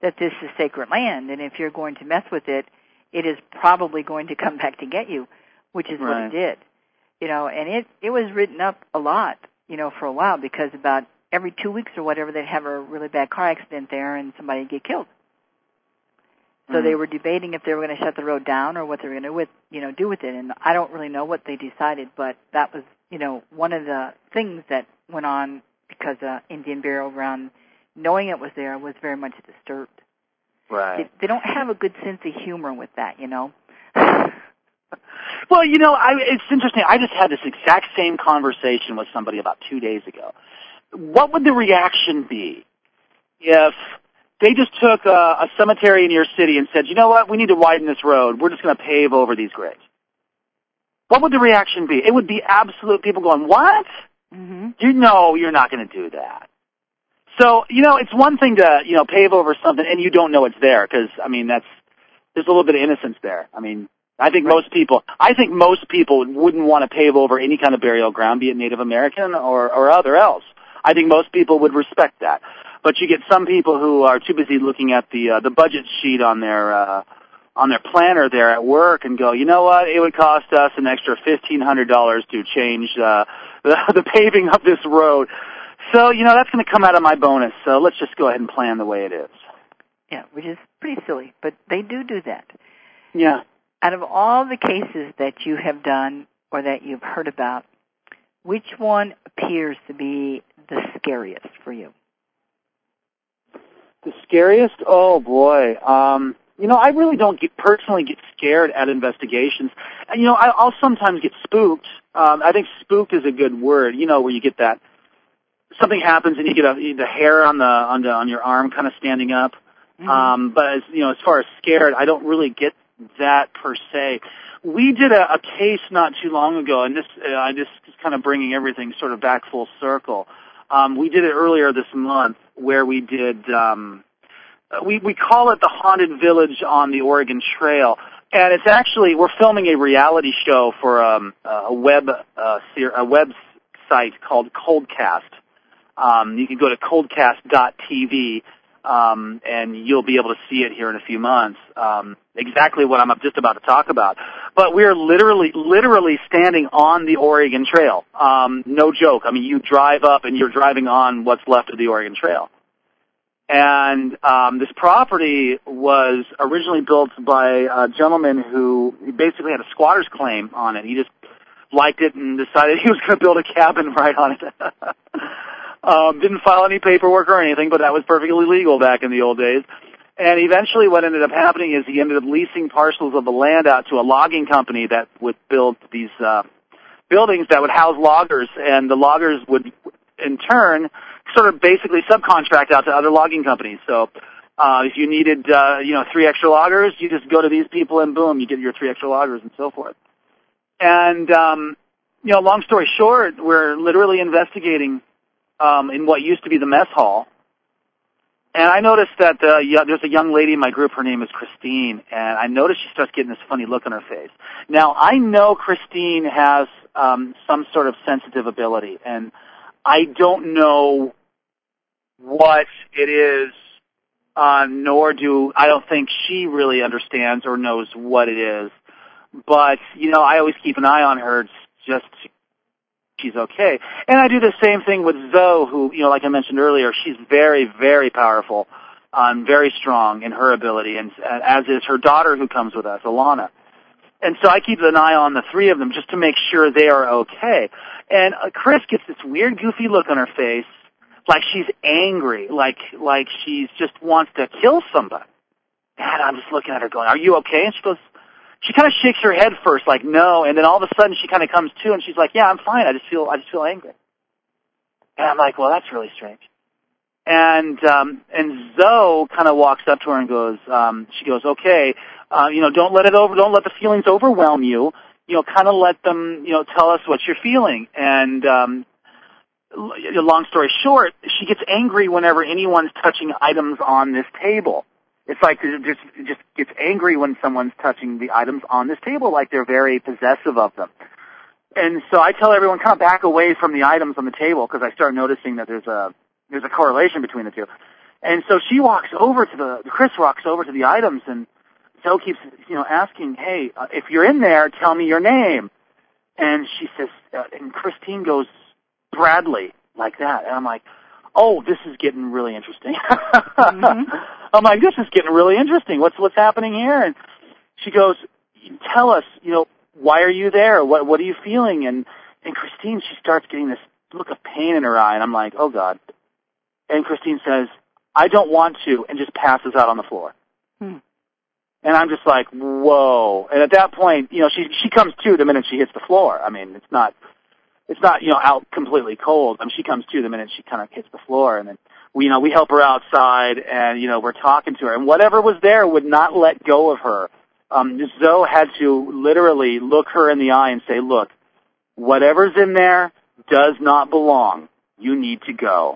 that this is sacred land, and if you're going to mess with it, it is probably going to come back to get you, which is
Right.
what it did. You know, and it, it was written up a lot, you know, for a while, because about every two weeks or whatever, they'd have a really bad car accident there and somebody would get killed. So
Mm.
they were debating if they were going to shut the road down or what they were going to with, you know, do with it. And I don't really know what they decided, but that was, you know, one of the things that went on because uh, Indian burial ground, knowing it was there, was very much disturbed.
Right.
They, they don't have a good sense of humor with that, you know.
Well, you know, I, it's interesting. I just had this exact same conversation with somebody about two days ago. What would the reaction be if they just took a, a cemetery in your city and said, you know what, we need to widen this road. We're just going to pave over these graves. What would the reaction be? It would be absolute people going, what?
Mm-hmm.
You know you're not going to do that. So, you know, it's one thing to, you know, pave over something and you don't know it's there because, I mean, that's, there's a little bit of innocence there. I mean, I think
Right.
most people, I think most people wouldn't want to pave over any kind of burial ground, be it Native American or, or other else. I think most people would respect that. But you get some people who are too busy looking at the, uh, the budget sheet on their, uh, on their planner there at work and go, you know what, it would cost us an extra fifteen hundred dollars to change, uh, the, the paving of this road. So, you know, that's going to come out of my bonus, so let's just go ahead and plan the way it is.
Yeah, which is pretty silly, but they do do that.
Yeah.
Out of all the cases that you have done or that you've heard about, which one appears to be the scariest for you?
The scariest? Oh, boy. Um, you know, I really don't get, personally get scared at investigations. And, you know, I, I'll sometimes get spooked. Um, I think spooked is a good word, you know, where you get that, something happens and you get a, the hair on the, on the, on your arm kind of standing up. Mm-hmm. Um, but as, you know, as far as scared, I don't really get that per se. We did a, a case not too long ago, and this, uh, I just kind of bringing everything sort of back full circle. Um, we did it earlier this month where we did, um, we, we call it the Haunted Village on the Oregon Trail. And it's actually, we're filming a reality show for, um, a web, uh, a web site called Coldcast. Um, you can go to coldcast dot t v, um, and you'll be able to see it here in a few months. Um, exactly what I'm just about to talk about. But we're literally, literally standing on the Oregon Trail. Um, no joke. I mean, you drive up and you're driving on what's left of the Oregon Trail. And um, this property was originally built by a gentleman who basically had a squatter's claim on it. He just liked it and decided he was going to build a cabin right on it. Um, didn't file any paperwork or anything, but that was perfectly legal back in the old days. And eventually what ended up happening is he ended up leasing parcels of the land out to a logging company that would build these uh, buildings that would house loggers, and the loggers would, in turn, sort of basically subcontract out to other logging companies. So uh, if you needed, uh, you know, three extra loggers, you just go to these people and boom, you get your three extra loggers and so forth. And, um, you know, long story short, we're literally investigating Um, in what used to be the mess hall. And I noticed that uh, yeah, there's a young lady in my group, her name is Christine, and I noticed she starts getting this funny look on her face. Now, I know Christine has um, some sort of sensitive ability, and I don't know what it is, uh, nor do, I don't think she really understands or knows what it is. But, you know, I always keep an eye on her just to she's okay. And I do the same thing with Zoe, who, you know, like I mentioned earlier, she's very, very powerful, um, very strong in her ability, and as is her daughter who comes with us, Alana. And so I keep an eye on the three of them just to make sure they are okay. And uh, Chris gets this weird, goofy look on her face, like she's angry, like like she's just wants to kill somebody. And I'm just looking at her going, are you okay? And she goes, she kind of shakes her head first, like no, and then all of a sudden she kind of comes to, and she's like, "Yeah, I'm fine. I just feel, I just feel angry." And I'm like, "Well, that's really strange." And um, and Zoe kind of walks up to her and goes, um, she goes, "Okay, uh, you know, don't let it over, don't let the feelings overwhelm you. You know, kind of let them, you know, tell us what you're feeling." And um, long story short, she gets angry whenever anyone's touching items on this table. It's like it just it just gets angry when someone's touching the items on this table, like they're very possessive of them. And so I tell everyone, kind of back away from the items on the table, because I start noticing that there's a there's a correlation between the two. And so she walks over to the, Chris walks over to the items, and Zoe keeps, you know, asking, hey, uh, if you're in there, tell me your name. And she says, uh, and Christine goes, Bradley, like that. And I'm like, oh, this is getting really interesting. mm-hmm. I'm like, this is getting really interesting. What's what's happening here? And she goes, tell us, you know, why are you there? What what are you feeling? And and Christine, she starts getting this look of pain in her eye, and I'm like, oh God. And Christine says, I don't want to, and just passes out on the floor. Hmm. And I'm just like, whoa. And at that point, you know, she she comes to the minute she hits the floor. I mean, it's not. It's not, you know, out completely cold. I mean, she comes to the minute she kind of hits the floor, and then we, you know, we help her outside, and, you know, we're talking to her, and whatever was there would not let go of her. Um, Zoe had to literally look her in the eye and say, look, whatever's in there does not belong. You need to go.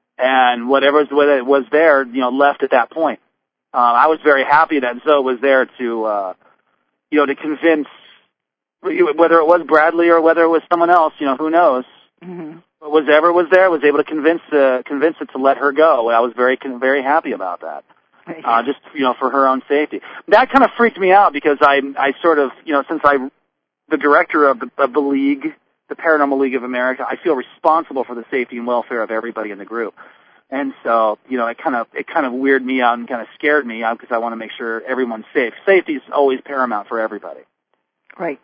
And whatever was there, you know, left at that point. Uh, I was very happy that Zoe was there to, uh, you know, to convince, whether it was Bradley or whether it was someone else, you know, who knows? Mm-hmm. Whatever was there was able to convince uh, convince it to let her go. I was very very happy about that. Uh, just, you know, for her own safety. That kind of freaked me out because I I sort of, you know, since I'm the director of the, of the league, the Paranormal League of America, I feel responsible for the safety and welfare of everybody in the group. And so, you know, it kind of it kind of weirded me out and kind of scared me out because I want to make sure everyone's safe. Safety is always paramount for everybody.
Right.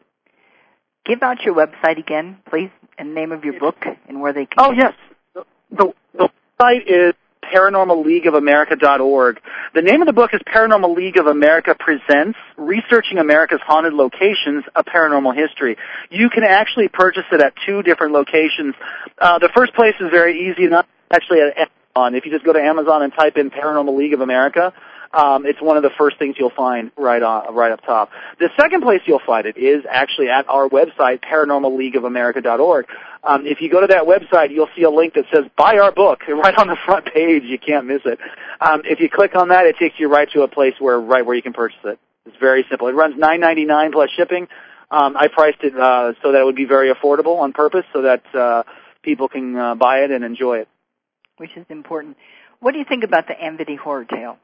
Give out your website again, please, and name of your book and where they can.
Oh, yes. The, the, the website is paranormal league of america dot org. The name of the book is Paranormal League of America Presents Researching America's Haunted Locations, A Paranormal History. You can actually purchase it at two different locations. Uh, the first place is very easy enough, actually at Amazon. If you just go to Amazon and type in Paranormal League of America, Um, it's one of the first things you'll find right on, right up top. The second place you'll find it is actually at our website, paranormal league of america dot org. Um, if you go to that website, you'll see a link that says "Buy our book" right on the front page. You can't miss it. Um, if you click on that, it takes you right to a place where right where you can purchase it. It's very simple. It runs nine ninety-nine plus shipping. Um, I priced it uh, so that it would be very affordable on purpose, so that uh, people can uh, buy it and enjoy it.
Which is important. What do you think about the Amityville Horror Tale?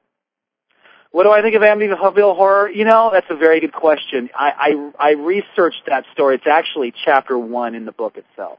What do I think of Amityville Horror? You know, that's a very good question. I, I, I researched that story. It's actually chapter one in the book itself.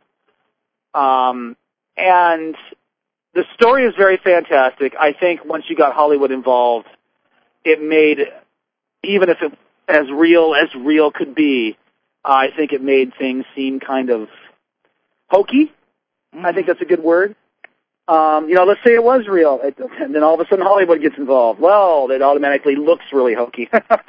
Um, and the story is very fantastic. I think once you got Hollywood involved, it made, even if it as real as real could be, uh, I think it made things seem kind of hokey. Mm-hmm. I think that's a good word. Um, you know, let's say it was real, it, and then all of a sudden Hollywood gets involved. Well, it automatically looks really hokey.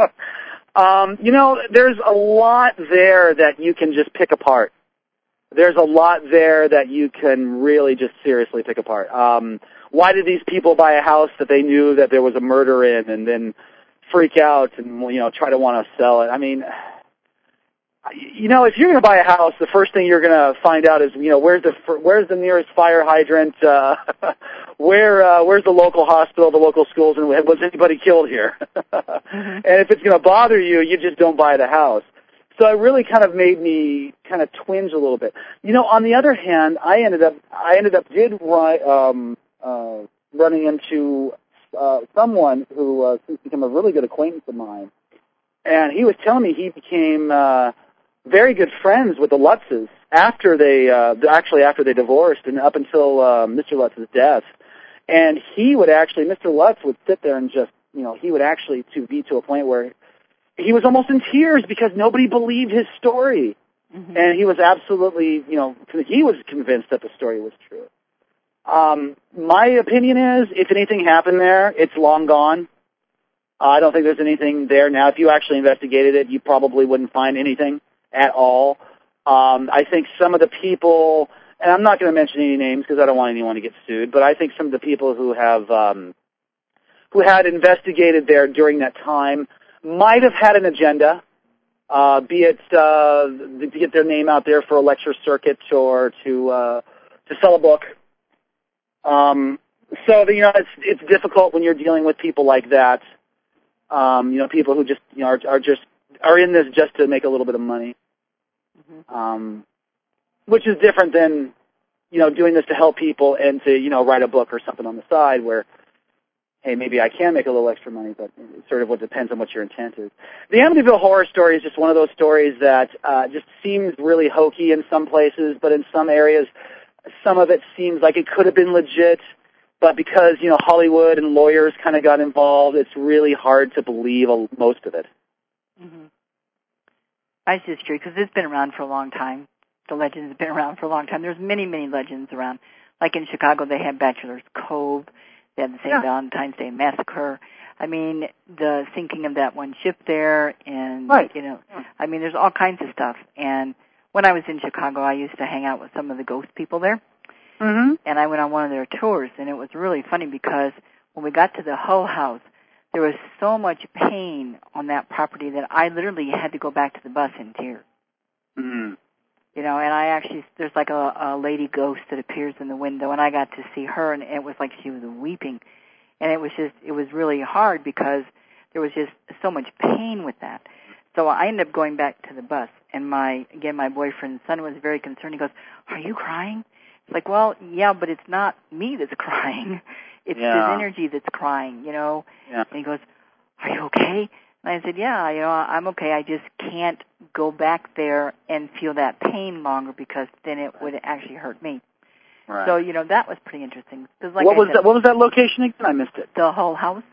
um, you know, there's a lot there that you can just pick apart. There's a lot there that you can really just seriously pick apart. Um, why did these people buy a house that they knew that there was a murder in and then freak out and, you know, try to want to sell it? I mean, you know, if you're going to buy a house, the first thing you're going to find out is, you know, where's the where's the nearest fire hydrant, uh, where uh, where's the local hospital, the local schools, and was anybody killed here? mm-hmm. And if it's going to bother you, you just don't buy the house. So it really kind of made me kind of twinge a little bit. You know, on the other hand, I ended up I ended up did um, uh, running into uh, someone who uh, has become a really good acquaintance of mine, and he was telling me he became Uh, very good friends with the Lutzes after they, uh, actually after they divorced and up until uh, Mister Lutz's death. And he would actually, Mister Lutz would sit there and just, you know, he would actually to be to a point where he was almost in tears because nobody believed his story. Mm-hmm. And he was absolutely, you know, he was convinced that the story was true. Um, my opinion is, if anything happened there, it's long gone. Uh, I don't think there's anything there now. If you actually investigated it, you probably wouldn't find anything at all. Um, I think some of the people, and I'm not going to mention any names because I don't want anyone to get sued, but I think some of the people who have um, who had investigated there during that time might have had an agenda, uh, be it uh, to get their name out there for a lecture circuit or to uh, to sell a book. Um, so you know, it's it's difficult when you're dealing with people like that. Um, you know, people who just you know are, are just are in this just to make a little bit of money. Mm-hmm. Um, which is different than, you know, doing this to help people and to, you know, write a book or something on the side where, hey, maybe I can make a little extra money, but it sort of what depends on what your intent is. The Amityville Horror Story is just one of those stories that uh, just seems really hokey in some places, but in some areas, some of it seems like it could have been legit, but because, you know, Hollywood and lawyers kind of got involved, it's really hard to believe most of it.
Mm-hmm. That's just true, because it's been around for a long time. The legends have been around for a long time. There's many, many legends around. Like in Chicago, they had Bachelor's Cove. They had the Saint Yeah. Valentine's Day Massacre. I mean, the sinking of that one ship there, and,
right.
you know, I mean, there's all kinds of stuff. And when I was in Chicago, I used to hang out with some of the ghost people there.
Mm-hmm.
And I went on one of their tours, and it was really funny because when we got to the Hull House, there was so much pain on that property that I literally had to go back to the bus in tears.
Mm-hmm.
You know, and I actually, there's like a, a lady ghost that appears in the window, and I got to see her, and it was like she was weeping. And it was just, it was really hard because there was just so much pain with that. So I ended up going back to the bus, and my, again, my boyfriend's son was very concerned. He goes, "Are you crying?" It's like, well, yeah, but it's not me that's crying. It's
yeah.
this energy that's crying, you know.
Yeah.
And he goes, "Are you okay?" And I said, "Yeah, you know, I'm okay. I just can't go back there and feel that pain longer because then it would actually hurt me."
Right.
So, you know, that was pretty interesting. Like
what
I
was
said,
that? What was that location again? I missed it.
The Hull House.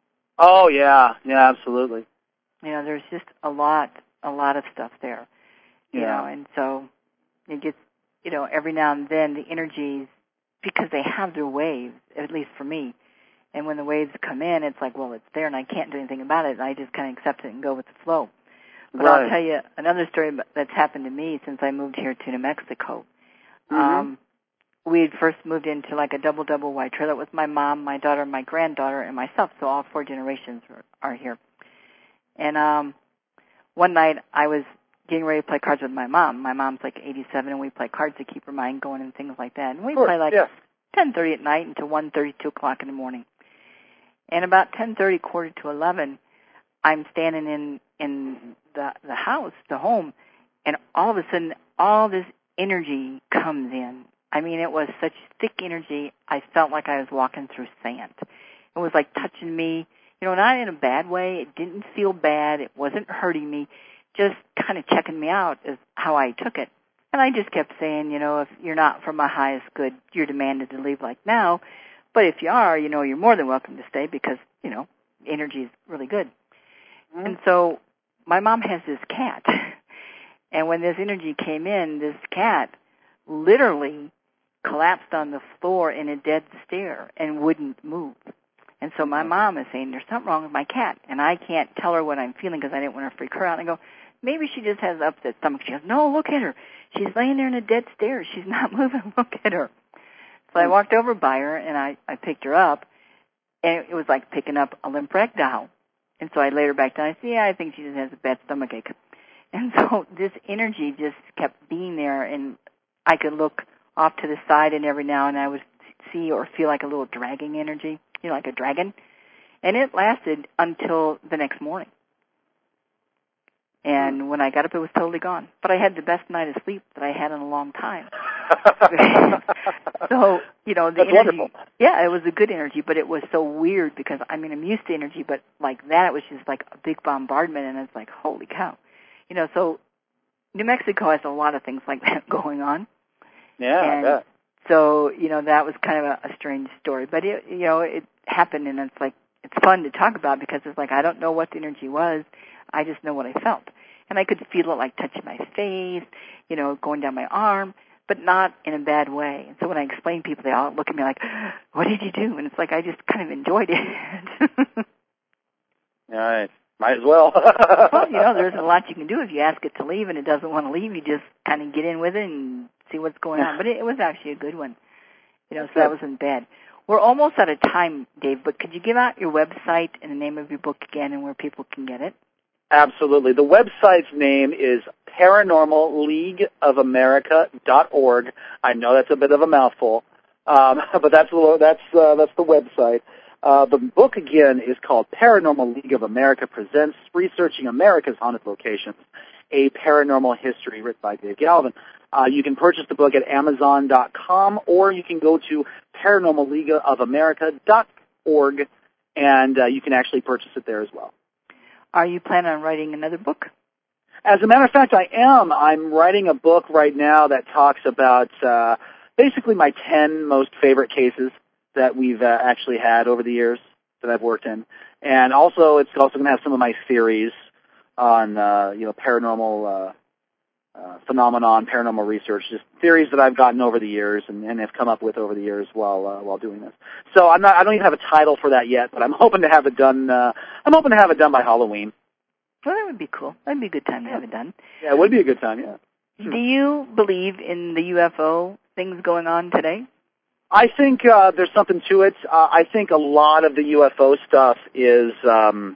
Oh yeah, yeah, absolutely.
You know, there's just a lot, a lot of stuff there. You
yeah.
know, and so it gets, you know, every now and then the energies, because they have their waves, at least for me. And when the waves come in, it's like, well, it's there, and I can't do anything about it. And I just kind of accept it and go with the flow. But
right.
I'll tell you another story that's happened to me since I moved here to New Mexico.
Mm-hmm.
Um, we had first moved into like a double-double white trailer with my mom, my daughter, my granddaughter, and myself. So all four generations are, are here. And um, one night I was getting ready to play cards with my mom. My mom's like eighty-seven, and we play cards to keep her mind going and things like that. And we play like
yeah.
ten thirty at night until one thirty, two o'clock in the morning. And about ten thirty, quarter to eleven, I'm standing in in the the house, the home, and all of a sudden, all this energy comes in. I mean, it was such thick energy, I felt like I was walking through sand. It was like touching me, you know, not in a bad way. It didn't feel bad. It wasn't hurting me, just kind of checking me out is how I took it. And I just kept saying, you know, if you're not for my highest good, you're demanded to leave like now. But if you are, you know, you're more than welcome to stay because, you know, energy is really good. Mm-hmm. And so my mom has this cat. And when this energy came in, this cat literally collapsed on the floor in a dead stare and wouldn't move. And so my mom is saying, there's something wrong with my cat. And I can't tell her what I'm feeling because I didn't want to freak her out. And I go, maybe she just has an upset stomach. She goes, no, look at her. She's laying there in a dead stare. She's not moving. Look at her. So I walked over by her, and I, I picked her up, and it was like picking up a limp rag doll. And so I laid her back down. I said, yeah, I think she just has a bad stomach ache. And so this energy just kept being there, and I could look off to the side, and every now and then I would see or feel like a little dragging energy, you know, like a dragon. And it lasted until the next morning. And mm. when I got up, it was totally gone. But I had the best night of sleep that I had in a long time. So, you know, the
That's
energy,
wonderful.
Yeah, it was a good energy, but it was so weird because, I mean, I'm used to energy, but like that, it was just like a big bombardment, and it's like, holy cow. You know, so New Mexico has a lot of things like that going on.
Yeah,
and
I bet.
So, you know, that was kind of a, a strange story. But, it, you know, it happened, and it's like, it's fun to talk about because it's like, I don't know what the energy was. I just know what I felt. And I could feel it like touching my face, you know, going down my arm, but not in a bad way. And so when I explain people, they all look at me like, what did you do? And it's like, I just kind of enjoyed it.
All right. Might as well.
Well, you know, there's a lot you can do if you ask it to leave and it doesn't want to leave. You just kind of get in with it and see what's going on. But it, it was actually a good one. You know, so that wasn't bad. We're almost out of time, Dave, but could you give out your website and the name of your book again and where people can get it?
Absolutely. The website's name is paranormal league of america dot org. I know that's a bit of a mouthful, um, but that's the, that's uh, that's the website. Uh, the book, again, is called Paranormal League of America Presents Researching America's Haunted Locations, a Paranormal History, written by Dave Galvin. Uh, you can purchase the book at amazon dot com, or you can go to paranormal league of america dot org and uh, you can actually purchase it there as well.
Are you planning on writing another book?
As a matter of fact, I am. I'm writing a book right now that talks about uh, basically my ten most favorite cases that we've uh, actually had over the years that I've worked in. And also, it's also going to have some of my theories on, uh, you know, paranormal uh, uh, phenomenon, paranormal research, just theories that I've gotten over the years and, and have come up with over the years while uh, while doing this. So I'm not. I don't even have a title for that yet, but I'm hoping to have it done. Uh, I'm hoping to have it done by Halloween.
Well, that would be cool. That'd be a good time to have it done.
Yeah, it would be a good time. Yeah.
Do you believe in the U F O things going on today?
I think uh, there's something to it. Uh, I think a lot of the U F O stuff is, um,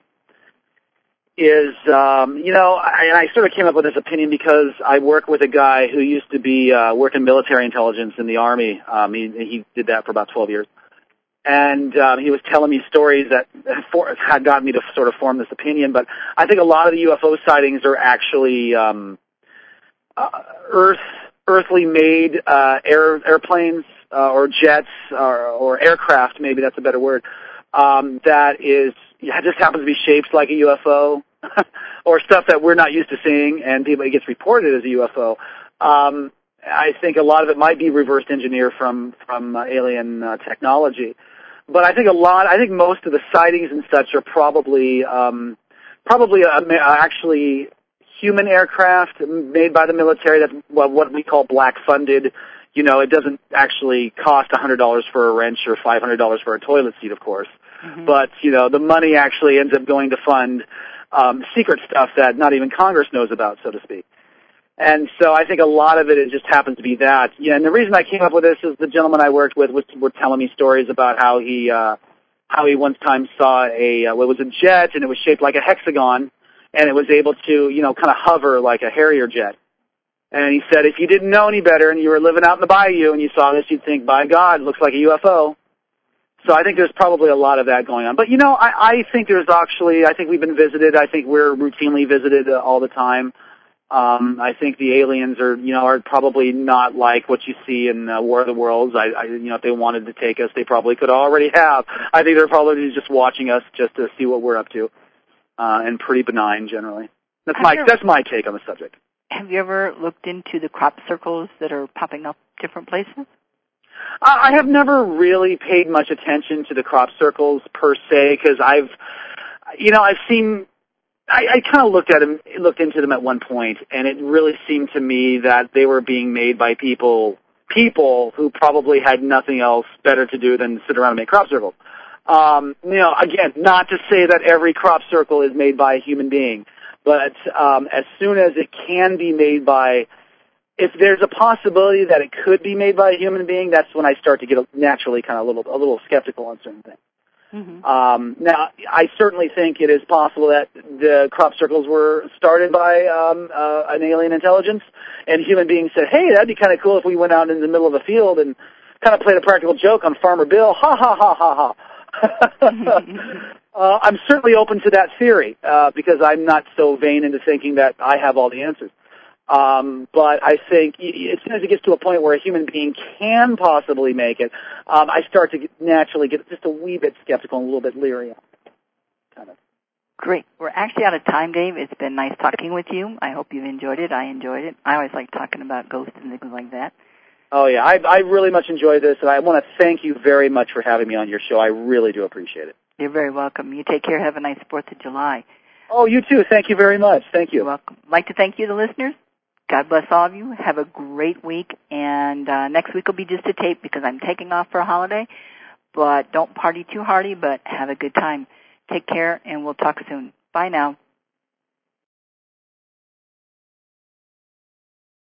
is um, you know, I, and I sort of came up with this opinion because I work with a guy who used to be uh, working military intelligence in the Army. Um, he, he did that for about twelve years. And um, he was telling me stories that for, had gotten me to sort of form this opinion. But I think a lot of the U F O sightings are actually um, uh, Earth, earthly made uh, air, airplanes. Uh, or jets, or, or aircraft, maybe that's a better word, um, that is, yeah, just happens to be shaped like a U F O, or stuff that we're not used to seeing, and people, it gets reported as a U F O. Um, I think a lot of it might be reverse engineered from, from uh, alien uh, technology. But I think a lot, I think most of the sightings and such are probably, um, probably uh, actually human aircraft made by the military. That's what we call black funded. You know, it doesn't actually cost one hundred dollars for a wrench or five hundred dollars for a toilet seat, of course. Mm-hmm. But, you know, the money actually ends up going to fund um, secret stuff that not even Congress knows about, so to speak. And so I think a lot of it, it just happens to be that. Yeah, and the reason I came up with this is the gentleman I worked with was, were telling me stories about how he uh, how he one time saw a, uh, well, it was a jet, and it was shaped like a hexagon, and it was able to, you know, kind of hover like a Harrier jet. And he said if you didn't know any better and you were living out in the bayou and you saw this, you'd think, by God, it looks like a U F O. So I think there's probably a lot of that going on. But, you know, I, I think there's actually, I think we've been visited. I think we're routinely visited uh, all the time. Um, I think the aliens are, you know, are probably not like what you see in uh, War of the Worlds. I, I, you know, if they wanted to take us, they probably could already have. I think they're probably just watching us just to see what we're up to, uh, and pretty benign generally. That's my, that's my take on the subject.
Have you ever looked into the crop circles that are popping up different places?
I have never really paid much attention to the crop circles per se, because I've, you know, I've seen, I, I kind of looked at them, looked into them at one point, and it really seemed to me that they were being made by people, people who probably had nothing else better to do than sit around and make crop circles. Um, you know, again, not to say that every crop circle is made by a human being. But um, as soon as it can be made by, if there's a possibility that it could be made by a human being, that's when I start to get naturally kind of a little a little skeptical on certain things. Mm-hmm. Um, now, I certainly think it is possible that the crop circles were started by um, uh, an alien intelligence, and human beings said, "Hey, that'd be kind of cool if we went out in the middle of a field and kind of played a practical joke on Farmer Bill." Ha ha ha ha ha. uh, I'm certainly open to that theory uh, because I'm not so vain into thinking that I have all the answers. Um, but I think as soon as it gets to a point where a human being can possibly make it, um, I start to get, naturally get just a wee bit skeptical and a little bit leery. Kind of.
Great. We're actually out of time, Dave. It's been nice talking with you. I hope you've enjoyed it. I enjoyed it. I always like talking about ghosts and things like that.
Oh, yeah, I, I really much enjoyed this, and I want to thank you very much for having me on your show. I really do appreciate it.
You're very welcome. You take care. Have a nice fourth of July.
Oh, you too. Thank you very much. Thank you.
You're welcome. I'd like to thank you, the listeners. God bless all of you. Have a great week, and uh, next week will be just a tape because I'm taking off for a holiday. But don't party too hardy, but have a good time. Take care, and we'll talk soon. Bye now.